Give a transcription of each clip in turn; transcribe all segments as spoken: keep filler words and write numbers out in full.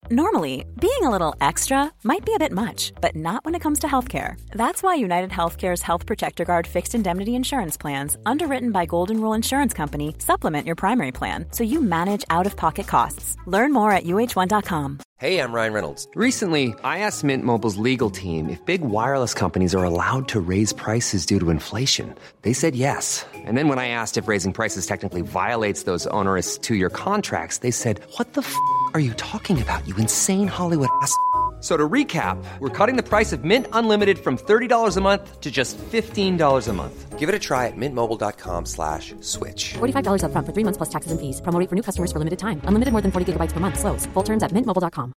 Normally, being a little extra might be a bit much, but not when it comes to healthcare. That's why United Healthcare's Health Protector Guard fixed indemnity insurance plans, underwritten by Golden Rule Insurance Company, supplement your primary plan so you manage out-of-pocket costs. Learn more at U H one dot com. Hey, I'm Ryan Reynolds. Recently, I asked Mint Mobile's legal team if big wireless companies are allowed to raise prices due to inflation. They said yes. And then when I asked if raising prices technically violates those onerous two-year contracts, they said, what the f*** are you talking about, you insane Hollywood ass f- So to recap, we're cutting the price of Mint Unlimited from thirty dollars a month to just fifteen dollars a month. Give it a try at mintmobile.com slash switch. forty-five dollars up front for three months plus taxes and fees. Promo rate for new customers for limited time. Unlimited more than forty gigabytes per month. Slows full terms at mint mobile dot com.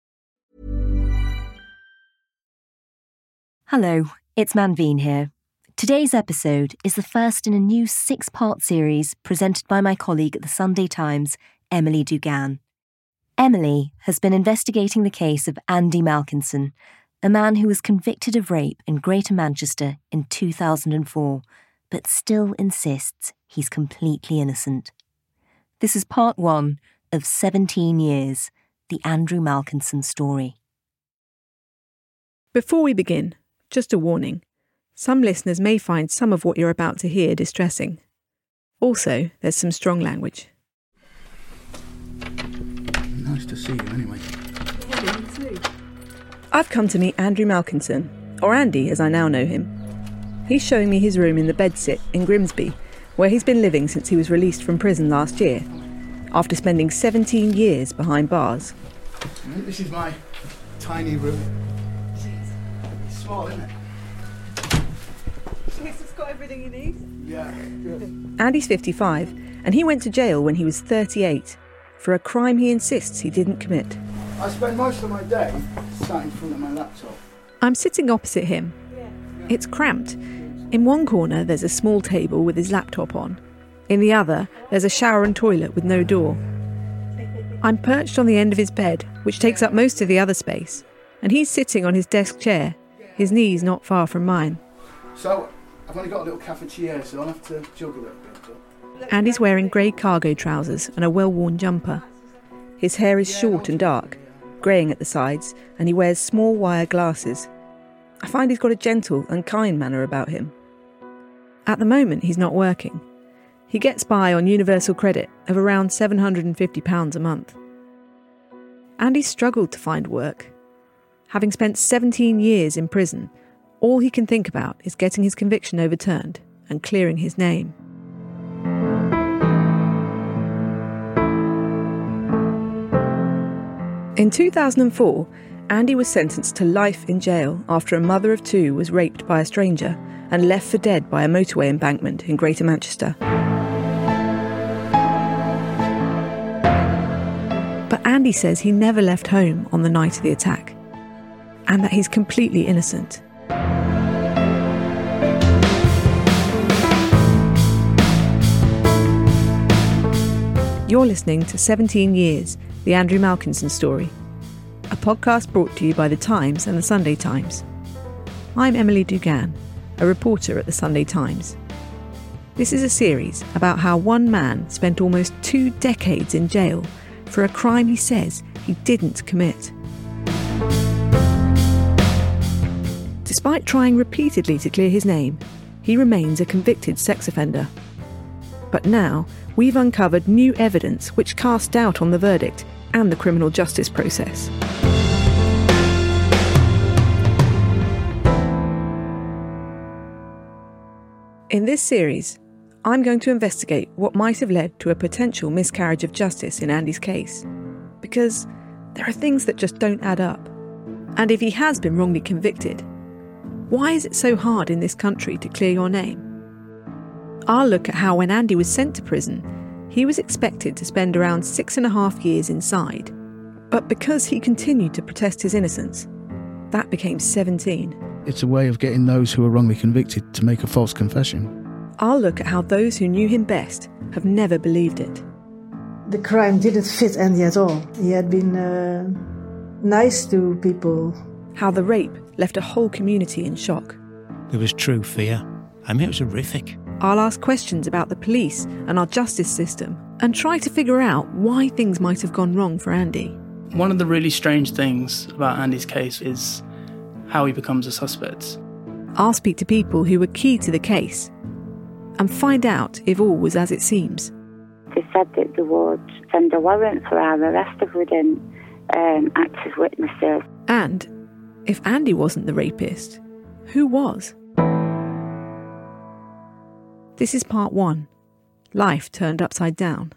Hello, it's Manveen here. Today's episode is the first in a new six-part series presented by my colleague at the Sunday Times, Emily Dugan. Emily has been investigating the case of Andy Malkinson, a man who was convicted of rape in Greater Manchester in two thousand four, but still insists he's completely innocent. This is part one of seventeen years, the Andrew Malkinson story. Before we begin, just a warning. Some listeners may find some of what you're about to hear distressing. Also, there's some strong language. Nice to see you anyway. Yeah, you too. I've come to meet Andrew Malkinson, or Andy as I now know him. He's showing me his room in the Bedsit in Grimsby, where he's been living since he was released from prison last year, after spending seventeen years behind bars. This is my tiny room. It's small, isn't it? It's got everything you need. Yeah, good. Andy's fifty-five, and he went to jail when he was thirty-eight for a crime he insists he didn't commit. I spend most of my day sat in front of my laptop. I'm sitting opposite him. It's cramped. In one corner there's a small table with his laptop on. In the other there's a shower and toilet with no door. I'm perched on the end of his bed, which takes up most of the other space, and he's sitting on his desk chair, his knees not far from mine. So, I've only got a little cafetiere, so I'll have to jog a little bit. But... Andy's wearing grey cargo trousers and a well-worn jumper. His hair is short and dark, greying at the sides, and he wears small wire glasses. I find he's got a gentle and kind manner about him. At the moment, he's not working. He gets by on universal credit of around seven hundred fifty pounds a month. Andy struggled to find work. Having spent seventeen years in prison, all he can think about is getting his conviction overturned and clearing his name. In two thousand four, Andy was sentenced to life in jail after a mother of two was raped by a stranger and left for dead by a motorway embankment in Greater Manchester. But Andy says he never left home on the night of the attack, and that he's completely innocent. You're listening to seventeen years, the Andrew Malkinson story, a podcast brought to you by The Times and The Sunday Times. I'm Emily Dugan, a reporter at The Sunday Times. This is a series about how one man spent almost two decades in jail for a crime he says he didn't commit. Despite trying repeatedly to clear his name, he remains a convicted sex offender. But now, we've uncovered new evidence which casts doubt on the verdict and the criminal justice process. In this series, I'm going to investigate what might have led to a potential miscarriage of justice in Andy's case. Because there are things that just don't add up. And if he has been wrongly convicted, why is it so hard in this country to clear your name? I'll look at how when Andy was sent to prison, he was expected to spend around six and a half years inside. But because he continued to protest his innocence, that became seventeen. It's a way of getting those who are wrongly convicted to make a false confession. I'll look at how those who knew him best have never believed it. The crime didn't fit Andy at all. He had been uh, nice to people. How the rape left a whole community in shock. There was true fear. I mean, it was horrific. I'll ask questions about the police and our justice system and try to figure out why things might have gone wrong for Andy. One of the really strange things about Andy's case is how he becomes a suspect. I'll speak to people who were key to the case and find out if all was as it seems. They said that they would send a warrant for our arrest if we didn't um, act as witnesses. And if Andy wasn't the rapist, who was? This is part one, Life Turned Upside Down.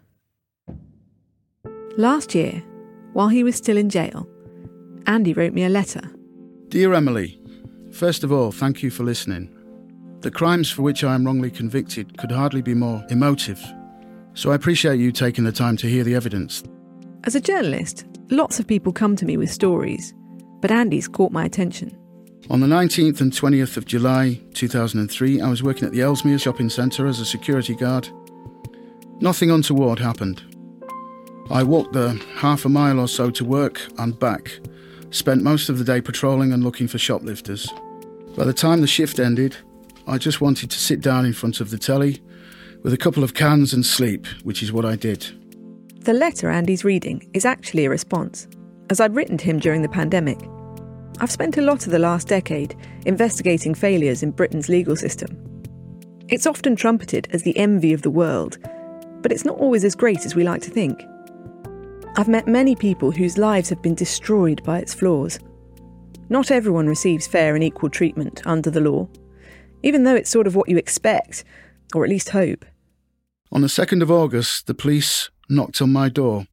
Last year, while he was still in jail, Andy wrote me a letter. Dear Emily, first of all, thank you for listening. The crimes for which I am wrongly convicted could hardly be more emotive, so I appreciate you taking the time to hear the evidence. As a journalist, lots of people come to me with stories, but Andy's caught my attention. On the nineteenth and twentieth of July two thousand three, I was working at the Ellesmere shopping centre as a security guard. Nothing untoward happened. I walked the half a mile or so to work and back, spent most of the day patrolling and looking for shoplifters. By the time the shift ended, I just wanted to sit down in front of the telly with a couple of cans and sleep, which is what I did. The letter Andy's reading is actually a response, as I'd written to him during the pandemic. I've spent a lot of the last decade investigating failures in Britain's legal system. It's often trumpeted as the envy of the world, but it's not always as great as we like to think. I've met many people whose lives have been destroyed by its flaws. Not everyone receives fair and equal treatment under the law, even though it's sort of what you expect, or at least hope. On the second of August, the police knocked on my door.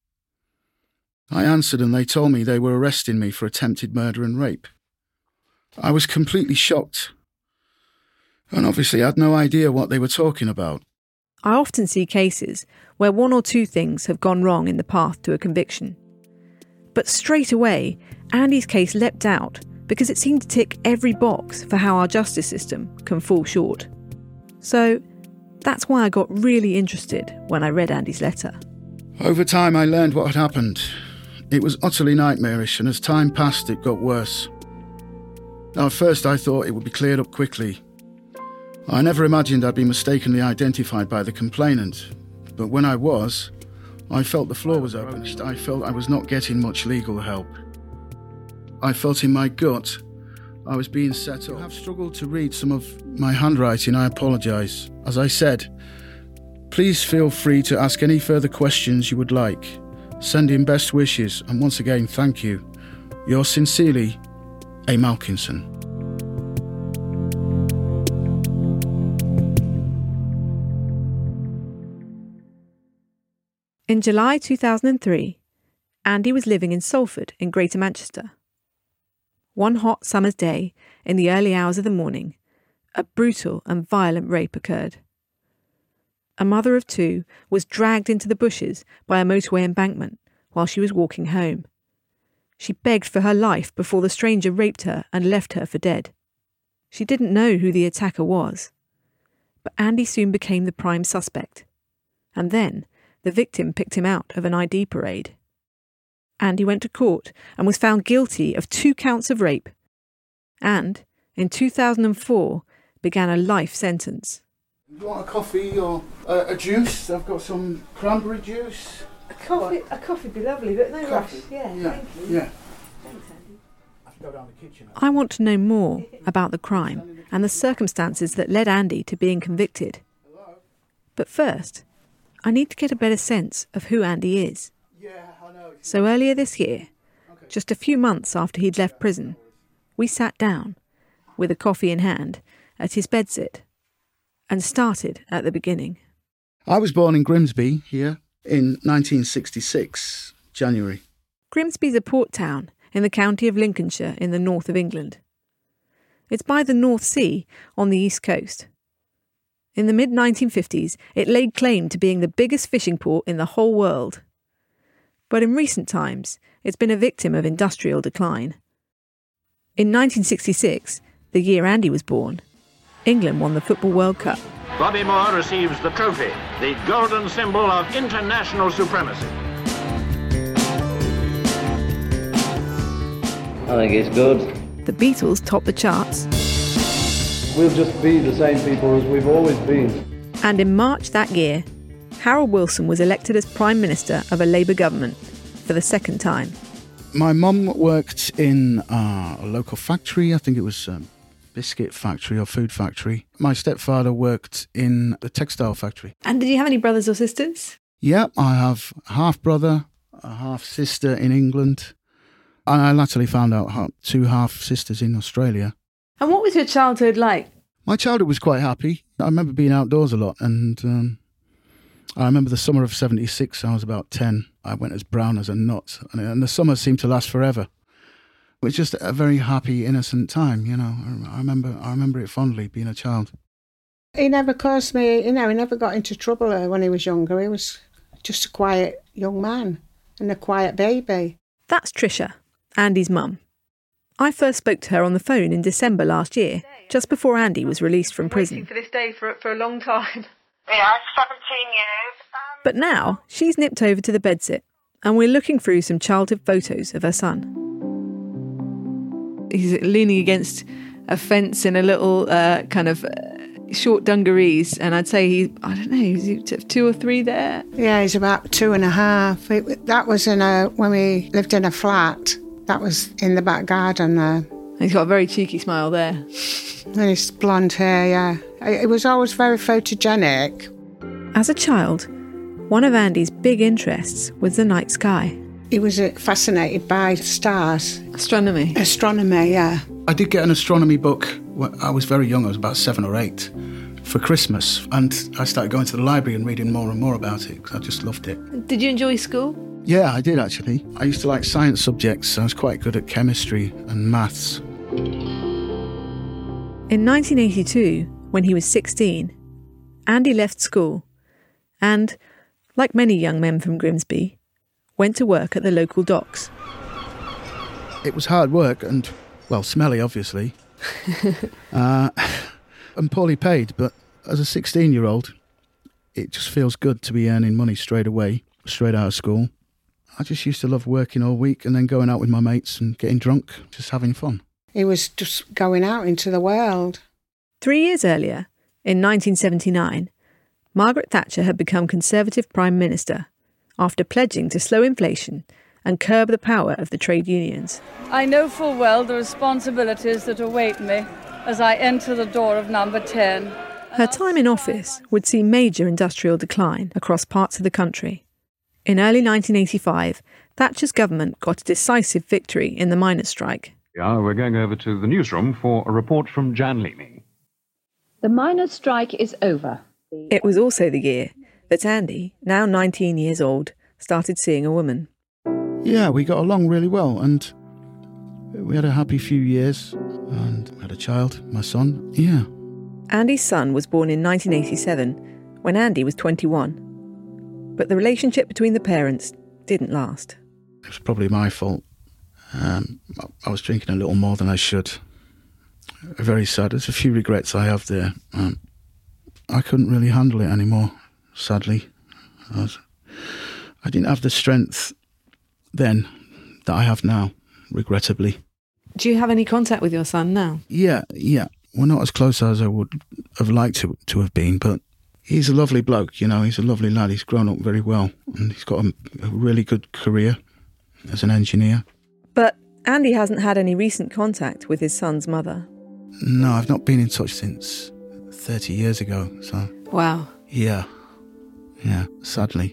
I answered and they told me they were arresting me for attempted murder and rape. I was completely shocked, and obviously had no idea what they were talking about. I often see cases where one or two things have gone wrong in the path to a conviction. But straight away, Andy's case leapt out because it seemed to tick every box for how our justice system can fall short. So that's why I got really interested when I read Andy's letter. Over time, I learned what had happened. It was utterly nightmarish, and as time passed, it got worse. At first, I thought it would be cleared up quickly. I never imagined I'd be mistakenly identified by the complainant, but when I was, I felt the floor was open. I felt I was not getting much legal help. I felt in my gut I was being set up. I have struggled to read some of my handwriting. I apologise. As I said, please feel free to ask any further questions you would like. Send in best wishes, and once again, thank you. Yours sincerely, A. Malkinson. In July two thousand three, Andy was living in Salford in Greater Manchester. One hot summer's day, in the early hours of the morning, a brutal and violent rape occurred. A mother of two was dragged into the bushes by a motorway embankment while she was walking home. She begged for her life before the stranger raped her and left her for dead. She didn't know who the attacker was, but Andy soon became the prime suspect. And then the victim picked him out of an I D parade. Andy went to court and was found guilty of two counts of rape, and in two thousand four began a life sentence. You want a coffee or uh, a juice? I've got some cranberry juice. A coffee, a coffee would be lovely, but no Coffee. rush. Yeah, Yeah, thank you. yeah. Thanks, Andy. I have to go down the kitchen. I want to know more about the crime and the circumstances that led Andy to being convicted. But first, I need to get a better sense of who Andy is. So earlier this year, just a few months after he'd left prison, we sat down, with a coffee in hand, at his bedsit, and started at the beginning. I was born in Grimsby, here, in nineteen sixty-six, January. Grimsby's a port town in the county of Lincolnshire in the north of England. It's by the North Sea on the east coast. In the mid nineteen fifties, it laid claim to being the biggest fishing port in the whole world. But in recent times, it's been a victim of industrial decline. In nineteen sixty-six, the year Andy was born, England won the Football World Cup. Bobby Moore receives the trophy, the golden symbol of international supremacy. I think it's good. The Beatles topped the charts. We'll just be the same people as we've always been. And in March that year, Harold Wilson was elected as Prime Minister of a Labour government for the second time. My mum worked in uh, a local factory. I think it was a biscuit factory or food factory. My stepfather worked in the textile factory. And did you have any brothers or sisters? Yeah, I have a half-brother, a half-sister in England. And I latterly found out two half-sisters in Australia. And what was your childhood like? My childhood was quite happy. I remember being outdoors a lot, and um, I remember the summer of seventy-six, I was about ten. I went as brown as a nut, and, and the summer seemed to last forever. It was just a very happy, innocent time, you know. I remember I remember it fondly, being a child. He never caused me, you know, he never got into trouble when he was younger. He was just a quiet young man and a quiet baby. That's Tricia, Andy's mum. I first spoke to her on the phone in December last year, just before Andy was released from prison. Waiting for this day for, for a long time. Yeah, seventeen years. Um... But now, she's nipped over to the bedsit, and we're looking through some childhood photos of her son. He's leaning against a fence in a little uh, kind of uh, short dungarees, and I'd say he, I don't know, he's two or three there. Yeah, he's about two and a half. It, that was in a when we lived in a flat. That was in the back garden there. He's got a very cheeky smile there. And his blonde hair, yeah. It was always very photogenic. As a child, one of Andy's big interests was the night sky. He was fascinated by stars. Astronomy. Astronomy, yeah. I did get an astronomy book when I was very young. I was about seven or eight for Christmas. And I started going to the library and reading more and more about it because I just loved it. Did you enjoy school? Yeah, I did actually. I used to like science subjects. I was quite good at chemistry and maths. In nineteen eighty-two, when he was sixteen, Andy left school and, like many young men from Grimsby, went to work at the local docks. It was hard work and, well, smelly, obviously, uh, and poorly paid. But as a sixteen-year-old, it just feels good to be earning money straight away, straight out of school. I just used to love working all week and then going out with my mates and getting drunk, just having fun. He was just going out into the world. Three years earlier, in nineteen seventy-nine, Margaret Thatcher had become Conservative Prime Minister after pledging to slow inflation and curb the power of the trade unions. I know full well the responsibilities that await me as I enter the door of number ten. Her time in office would see major industrial decline across parts of the country. In early nineteen eighty-five, Thatcher's government got a decisive victory in the miners' strike. Yeah, we're going over to the newsroom for a report from Jan Leaming. The miners' strike is over. It was also the year that Andy, now nineteen years old, started seeing a woman. Yeah, we got along really well, and we had a happy few years, and we had a child, my son. Yeah. Andy's son was born in nineteen eighty-seven, when Andy was twenty-one. But the relationship between the parents didn't last. It was probably my fault. Um, I was drinking a little more than I should. Very sad. There's a few regrets I have there. Um, I couldn't really handle it anymore, sadly. I, was, I didn't have the strength then that I have now, regrettably. Do you have any contact with your son now? Yeah, yeah. We're not as close as I would have liked to, to have been, but he's a lovely bloke, you know. He's a lovely lad. He's grown up very well, and he's got a, a really good career as an engineer. But Andy hasn't had any recent contact with his son's mother. No, I've not been in touch since thirty years ago, so... Wow. Yeah. Yeah, sadly.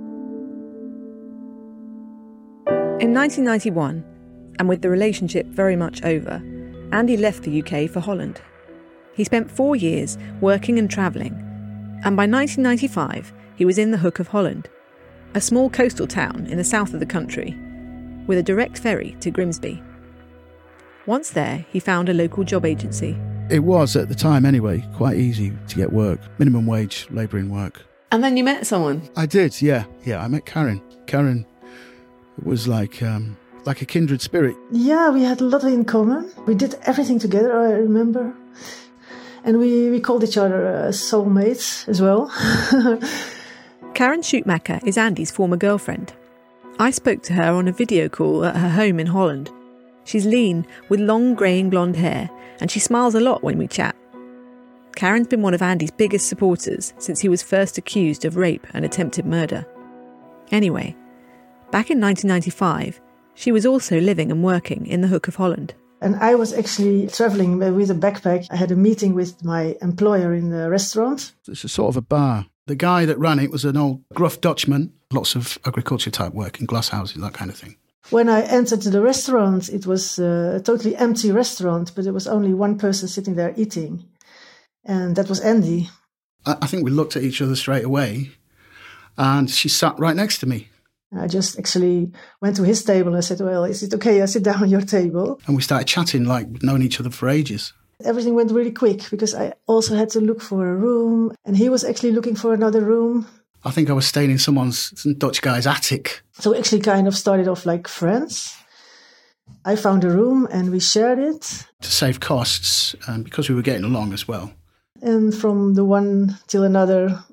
In nineteen ninety-one, and with the relationship very much over, Andy left the U K for Holland. He spent four years working and travelling, and by nineteen ninety-five, he was in the Hook of Holland, a small coastal town in the south of the country, with a direct ferry to Grimsby. Once there, he found a local job agency. It was, at the time anyway, quite easy to get work. Minimum wage, labouring work. And then you met someone? I did, yeah. Yeah, I met Karen. Karen was like um, like a kindred spirit. Yeah, we had a lot in common. We did everything together, I remember. And we, we called each other uh, soulmates as well. Karen Schumacher is Andy's former girlfriend. I spoke to her on a video call at her home in Holland. She's lean, with long greying blonde hair, and she smiles a lot when we chat. Karen's been one of Andy's biggest supporters since he was first accused of rape and attempted murder. Anyway, back in nineteen ninety-five, She was also living and working in the Hook of Holland. And I was actually traveling with a backpack. I had a meeting with my employer in the restaurant. It's a sort of a bar. The guy that ran it was an old gruff Dutchman, lots of agriculture type work in glass houses, that kind of thing. When I entered the restaurant, it was a totally empty restaurant, but there was only one person sitting there eating. And that was Andy. I think we looked at each other straight away, and she sat right next to me. I just actually went to his table and I said, well, is it okay I sit down on your table? And we started chatting like we'd known each other for ages. Everything went really quick because I also had to look for a room, and he was actually looking for another room. I think I was staying in someone's, some Dutch guy's attic. So we actually kind of started off like friends. I found a room and we shared it. To save costs, and because we were getting along as well. And from the one till another,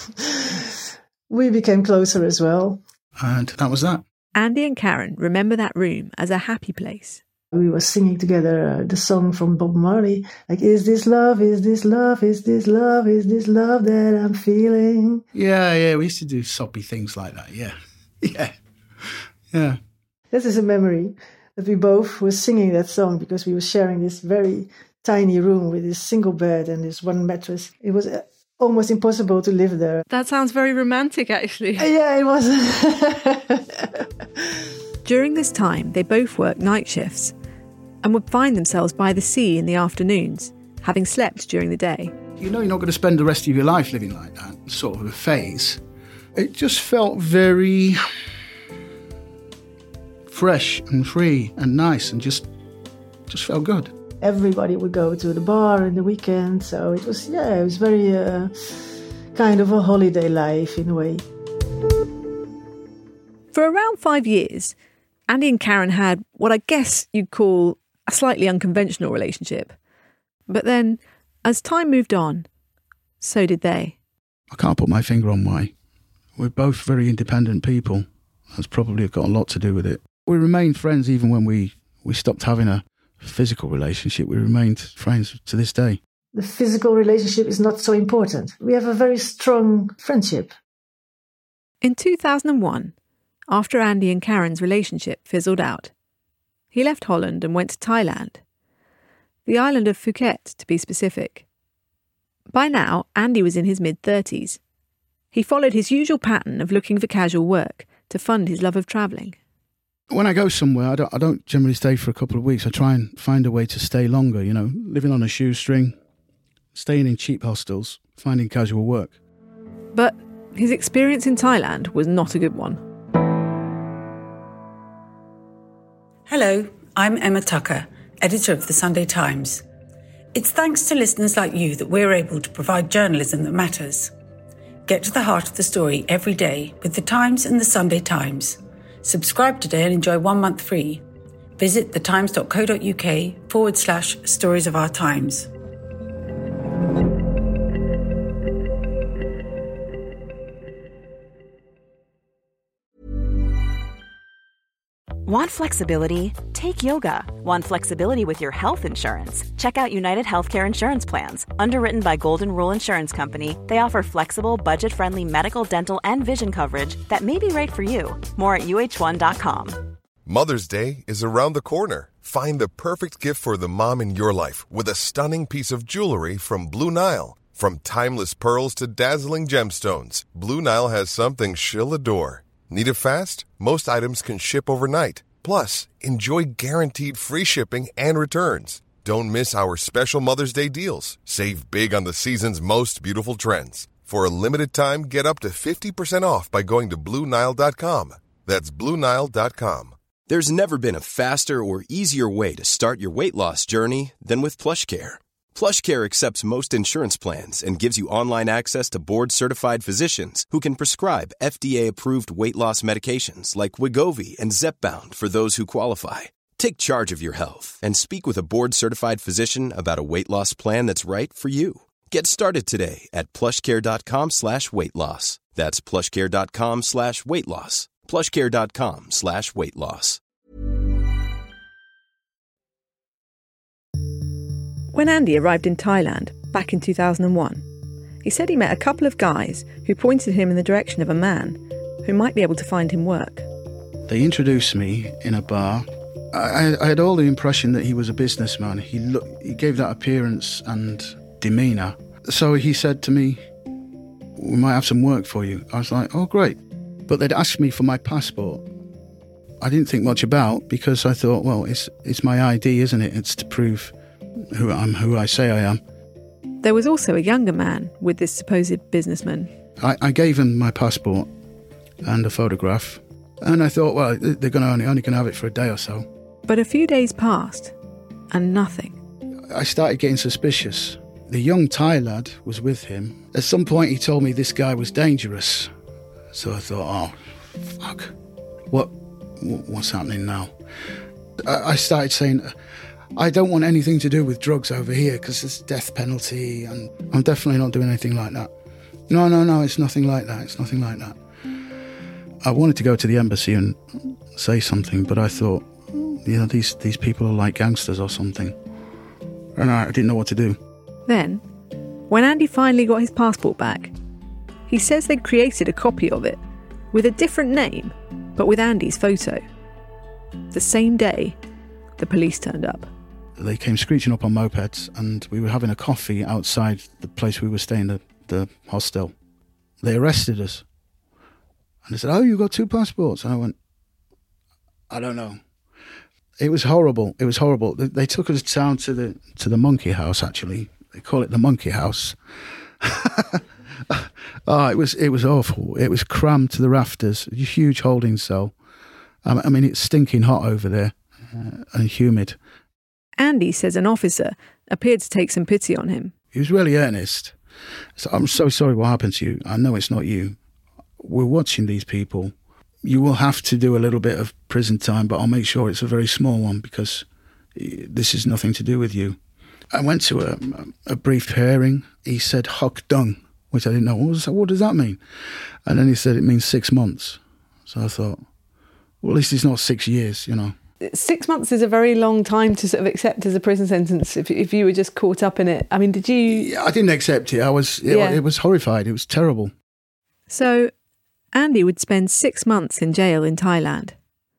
we became closer as well. And that was that. Andy and Karen remember that room as a happy place. We were singing together uh, the song from Bob Marley, like, is this love, is this love, is this love, is this love that I'm feeling? Yeah, yeah, we used to do soppy things like that, yeah. Yeah, yeah. This is a memory that we both were singing that song because we were sharing this very tiny room with this single bed and this one mattress. It was uh, almost impossible to live there. That sounds very romantic, actually. Uh, yeah, it was. During this time, they both worked night shifts and would find themselves by the sea in the afternoons, having slept during the day. You know you're not going to spend the rest of your life living like that, sort of a phase. It just felt very fresh and free and nice and just just felt good. Everybody would go to the bar in the weekend, so it was, yeah, it was very uh, kind of a holiday life in a way. For around five years, Andy and Karen had what I guess you'd call a slightly unconventional relationship. But then, as time moved on, so did they. I can't put my finger on why. We're both very independent people. That's probably got a lot to do with it. We remained friends even when we, we stopped having a physical relationship. We remained friends to this day. The physical relationship is not so important. We have a very strong friendship. In two thousand one, after Andy and Karen's relationship fizzled out, he left Holland and went to Thailand. The island of Phuket, to be specific. By now, Andy was in his mid-thirties. He followed his usual pattern of looking for casual work to fund his love of travelling. When I go somewhere, I don't, I don't generally stay for a couple of weeks. I try and find a way to stay longer, you know, living on a shoestring, staying in cheap hostels, finding casual work. But his experience in Thailand was not a good one. Hello, I'm Emma Tucker, editor of The Sunday Times. It's thanks to listeners like you that we're able to provide journalism that matters. Get to the heart of the story every day with The Times and The Sunday Times. Subscribe today and enjoy one month free. Visit thetimes.co.uk forward slash stories of our times. Want flexibility? Take yoga. Want flexibility with your health insurance? Check out United Healthcare Insurance Plans. Underwritten by Golden Rule Insurance Company, they offer flexible, budget-friendly medical, dental, and vision coverage that may be right for you. More at U H one dot com. Mother's Day is around the corner. Find the perfect gift for the mom in your life with a stunning piece of jewelry from Blue Nile. From timeless pearls to dazzling gemstones, Blue Nile has something she'll adore. Need it fast? Most items can ship overnight. Plus, enjoy guaranteed free shipping and returns. Don't miss our special Mother's Day deals. Save big on the season's most beautiful trends. For a limited time, get up to fifty percent off by going to Blue Nile dot com. That's Blue Nile dot com. There's never been a faster or easier way to start your weight loss journey than with PlushCare. PlushCare accepts most insurance plans and gives you online access to board-certified physicians who can prescribe F D A-approved weight loss medications like Wegovy and Zepbound for those who qualify. Take charge of your health and speak with a board-certified physician about a weight loss plan that's right for you. Get started today at plushcare.com slash weight loss. That's plushcare.com slash weight loss. plushcare.com slash weight loss. When Andy arrived in Thailand back in two thousand one, he said he met a couple of guys who pointed him in the direction of a man who might be able to find him work. They introduced me in a bar. I, I had all the impression that he was a businessman. He look, he gave that appearance and demeanour. So he said to me, "We might have some work for you." I was like, "Oh, great." But they'd asked me for my passport. I didn't think much about, because I thought, well, it's it's my I D, isn't it? It's to prove who I'm, who I say I am. There was also a younger man with this supposed businessman. I, I gave him my passport and a photograph, and I thought, well, they're going to only, only going to have it for a day or so. But a few days passed, and nothing. I started getting suspicious. The young Thai lad was with him. At some point, he told me this guy was dangerous. So I thought, oh, fuck. What, what's happening now? I, I started saying, I don't want anything to do with drugs over here because there's death penalty, and I'm definitely not doing anything like that. No, no, no, it's nothing like that. It's nothing like that. I wanted to go to the embassy and say something, but I thought, you know, these, these people are like gangsters or something. And I didn't know what to do. Then, when Andy finally got his passport back, he says they'd created a copy of it with a different name, but with Andy's photo. The same day, the police turned up. They came screeching up on mopeds, and we were having a coffee outside the place we were staying, the, the hostel. They arrested us. And they said, "Oh, you got two passports?" And I went, "I don't know." It was horrible. It was horrible. They, they took us down to the to the monkey house, actually. They call it the monkey house. Oh, it was it was awful. It was crammed to the rafters, a huge holding cell. Um, I mean, it's stinking hot over there uh, and humid. Andy says an officer appeared to take some pity on him. He was really earnest. So, "I'm so sorry what happened to you. I know it's not you. We're watching these people. You will have to do a little bit of prison time, but I'll make sure it's a very small one because this is nothing to do with you." I went to a, a brief hearing. He said "hock dung," which I didn't know. What, was, what does that mean? And then he said it means six months. So I thought, well, at least it's not six years, you know. Six months is a very long time to sort of accept as a prison sentence if if you were just caught up in it. I mean, did you... Yeah, I didn't accept it. I was, it, yeah. it was horrified. It was terrible. So Andy would spend six months in jail in Thailand.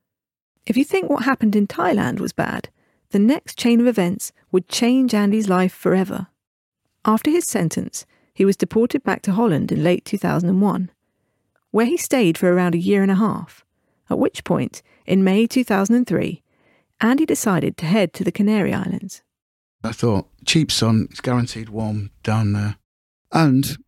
If you think what happened in Thailand was bad, the next chain of events would change Andy's life forever. After his sentence, he was deported back to Holland in late two thousand one, where he stayed for around a year and a half, at which point, in May two thousand three, Andy decided to head to the Canary Islands. I thought, cheap sun, it's guaranteed warm down there, and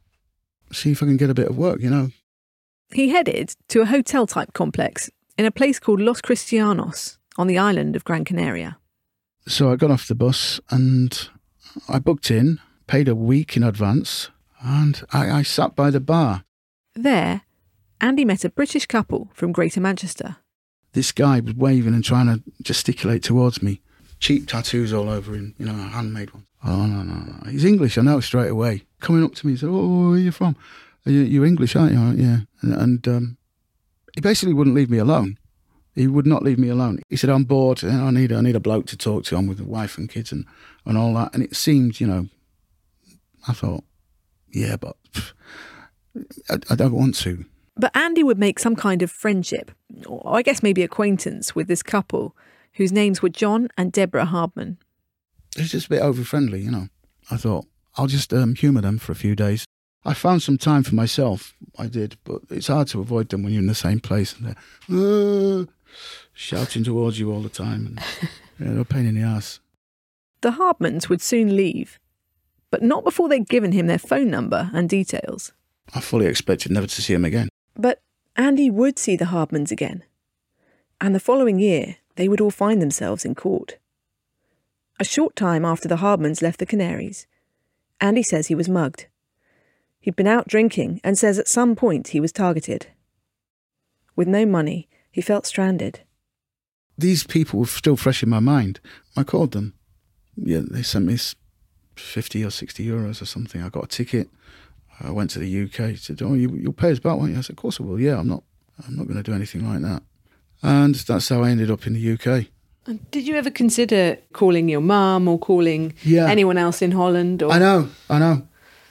see if I can get a bit of work, you know. He headed to a hotel-type complex in a place called Los Cristianos on the island of Gran Canaria. So I got off the bus and I booked in, paid a week in advance, and I, I sat by the bar. There, Andy met a British couple from Greater Manchester. This guy was waving and trying to gesticulate towards me. Cheap tattoos all over him, you know, handmade ones. Oh, no, no, no. He's English, I know straight away. Coming up to me, he said, "Oh, where are you from?" You, "You're English, aren't you?" "Yeah." And, and um, he basically wouldn't leave me alone. He would not leave me alone. He said, "I'm bored. I need, I need a bloke to talk to. I'm with a wife and kids and, and all that." And it seemed, you know, I thought, yeah, but pff, I, I don't want to. But Andy would make some kind of friendship, or I guess maybe acquaintance, with this couple, whose names were John and Deborah Hardman. It was just a bit over-friendly, you know. I thought, I'll just um, humour them for a few days. I found some time for myself, I did, but it's hard to avoid them when you're in the same place and they're uh, shouting towards you all the time. And, yeah, they're a pain in the ass. The Hardmans would soon leave, but not before they'd given him their phone number and details. I fully expected never to see him again. But Andy would see the Hardmans again, and the following year they would all find themselves in court. A short time after the Hardmans left the Canaries, Andy says he was mugged. He'd been out drinking and says at some point he was targeted. With no money, he felt stranded. These people were still fresh in my mind. I called them. Yeah, they sent me fifty or sixty euros or something. I got a ticket. I went to the U K. He said, "Oh, you, you'll pay us back, won't you?" I said, "Of course I will. Yeah, I'm not I'm not going to do anything like that." And that's how I ended up in the U K. And did you ever consider calling your mum or calling yeah. anyone else in Holland? Or... I know, I know.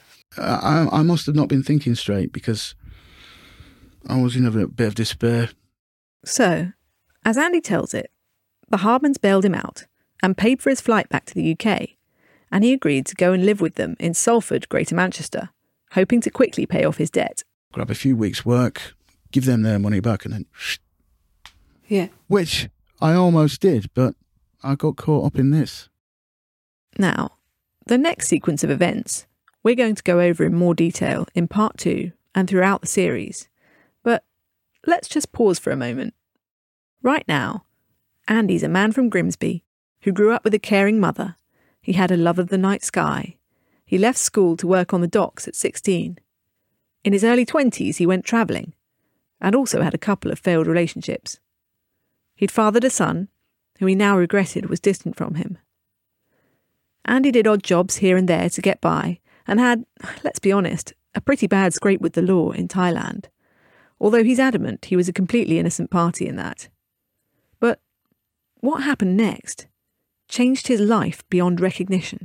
I, I must have not been thinking straight because I was in a bit of despair. So, as Andy tells it, the Hardmans bailed him out and paid for his flight back to the U K, and he agreed to go and live with them in Salford, Greater Manchester, hoping to quickly pay off his debt. Grab a few weeks' work, give them their money back, and then... Yeah. Which I almost did, but I got caught up in this. Now, the next sequence of events we're going to go over in more detail in part two and throughout the series. But let's just pause for a moment. Right now, Andy's a man from Grimsby who grew up with a caring mother. He had a love of the night sky. He left school to work on the docks at sixteen. In his early twenties, he went travelling and also had a couple of failed relationships. He'd fathered a son who he now regretted was distant from him. Andy did odd jobs here and there to get by and had, let's be honest, a pretty bad scrape with the law in Thailand, although he's adamant he was a completely innocent party in that. But what happened next changed his life beyond recognition.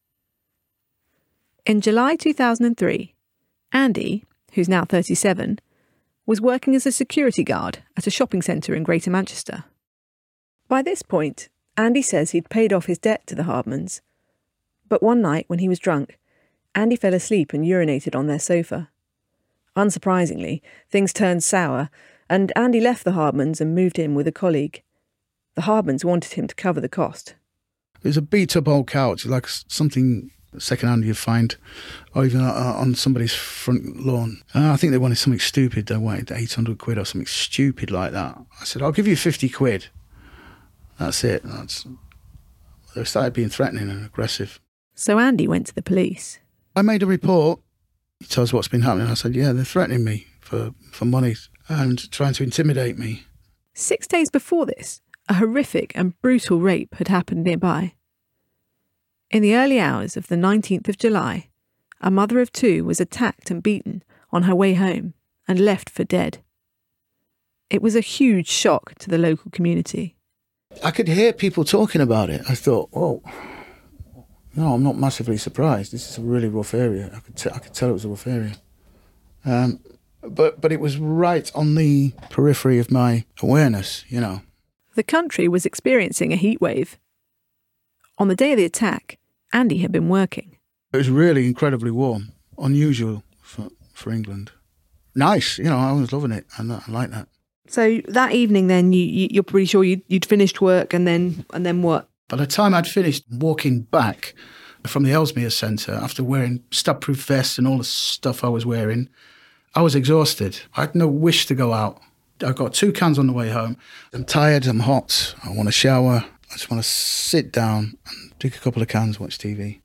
In July two thousand three, Andy, who's now thirty-seven, was working as a security guard at a shopping centre in Greater Manchester. By this point, Andy says he'd paid off his debt to the Hardmans, but one night when he was drunk, Andy fell asleep and urinated on their sofa. Unsurprisingly, things turned sour, and Andy left the Hardmans and moved in with a colleague. The Hardmans wanted him to cover the cost. It was a beat-up old couch, like something second-hand you'd find, or even uh, on somebody's front lawn. Uh, I think they wanted something stupid. They wanted eight hundred quid or something stupid like that. I said, I'll give you fifty quid. That's it. That's... They started being threatening and aggressive. So Andy went to the police. I made a report. He tells us what's been happening. I said, yeah, they're threatening me for, for money and trying to intimidate me. Six days before this, a horrific and brutal rape had happened nearby. In the early hours of the nineteenth of July, a mother of two was attacked and beaten on her way home and left for dead. It was a huge shock to the local community. I could hear people talking about it. I thought, oh, no, I'm not massively surprised. This is a really rough area. I could, t- I could tell it was a rough area. Um, but, but it was right on the periphery of my awareness, you know. The country was experiencing a heatwave. On the day of the attack, Andy had been working. It was really incredibly warm, unusual for, for England. Nice, you know, I was loving it, and I like that. So that evening then, you, you, you're pretty sure you'd, you'd finished work, and then and then what? By the time I'd finished walking back from the Ellesmere Centre, after wearing stab-proof vests and all the stuff I was wearing, I was exhausted. I had no wish to go out. I got two cans on the way home. I'm tired, I'm hot, I want to shower. I just want to sit down and drink a couple of cans, watch T V.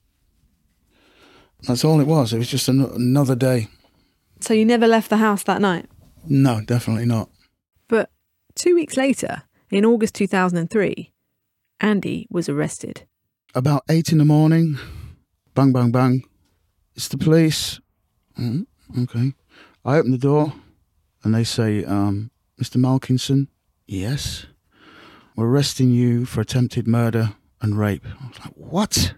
That's all it was. It was just an- another day. So you never left the house that night? No, definitely not. But two weeks later, in August two thousand three, Andy was arrested. About eight in the morning, bang, bang, bang. It's the police. Mm, okay. I open the door and they say, um, Mister Malkinson, yes, we're arresting you for attempted murder and rape. I was like, what?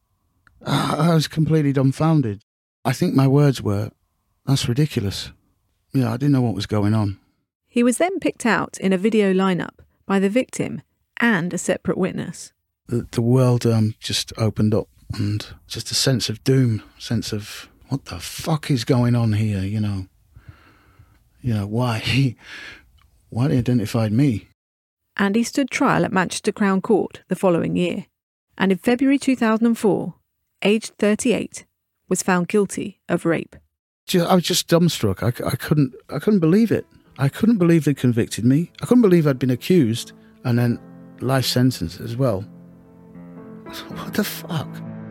I was completely dumbfounded. I think my words were, that's ridiculous. Yeah, I didn't know what was going on. He was then picked out in a video lineup by the victim and a separate witness. The, the world um, just opened up, and just a sense of doom, sense of, what the fuck is going on here, you know? You know, why? Why they identified me? Andy stood trial at Manchester Crown Court the following year, and in February two thousand four, aged thirty-eight, was found guilty of rape. I was just dumbstruck. I, I couldn't I couldn't believe it. I couldn't believe they convicted me. I couldn't believe I'd been accused and then life sentence as well. What the fuck?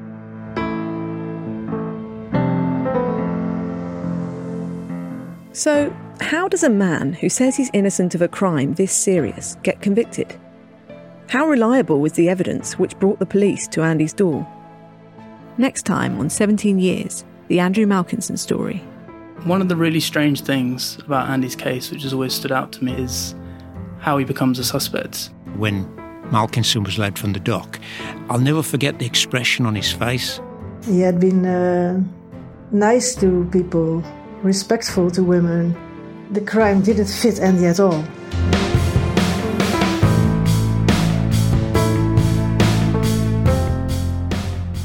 So, how does a man who says he's innocent of a crime this serious get convicted? How reliable was the evidence which brought the police to Andy's door? Next time on seventeen years, the Andrew Malkinson story. One of the really strange things about Andy's case, which has always stood out to me, is how he becomes a suspect. When Malkinson was led from the dock, I'll never forget the expression on his face. He had been uh, nice to people, respectful to women. The crime didn't fit Andy at all.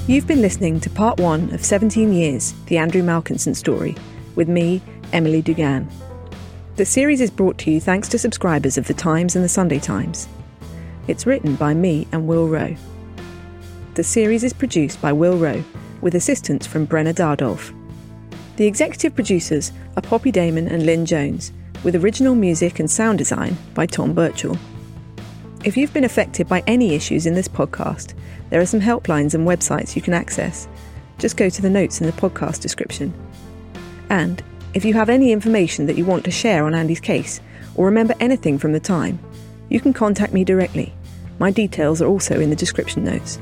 You've been listening to part one of seventeen Years, the Andrew Malkinson story, with me, Emily Dugan. The series is brought to you thanks to subscribers of The Times and The Sunday Times. It's written by me and Will Rowe. The series is produced by Will Rowe, with assistance from Brenna Dardolph. The executive producers are Poppy Damon and Lynn Jones, with original music and sound design by Tom Birchall. If you've been affected by any issues in this podcast, there are some helplines and websites you can access. Just go to the notes in the podcast description. And if you have any information that you want to share on Andy's case, or remember anything from the time, you can contact me directly. My details are also in the description notes.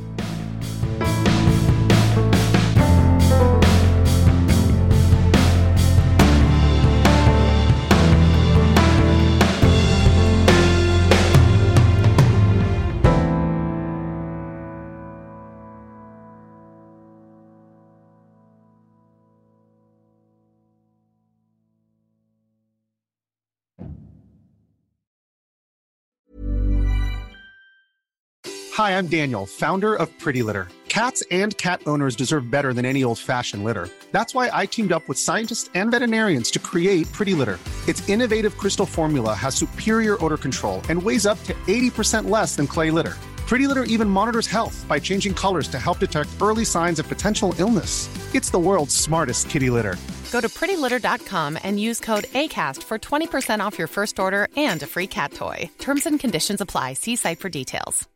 Hi, I'm Daniel, founder of Pretty Litter. Cats and cat owners deserve better than any old-fashioned litter. That's why I teamed up with scientists and veterinarians to create Pretty Litter. Its innovative crystal formula has superior odor control and weighs up to eighty percent less than clay litter. Pretty Litter even monitors health by changing colors to help detect early signs of potential illness. It's the world's smartest kitty litter. Go to pretty litter dot com and use code ACAST for twenty percent off your first order and a free cat toy. Terms and conditions apply. See site for details.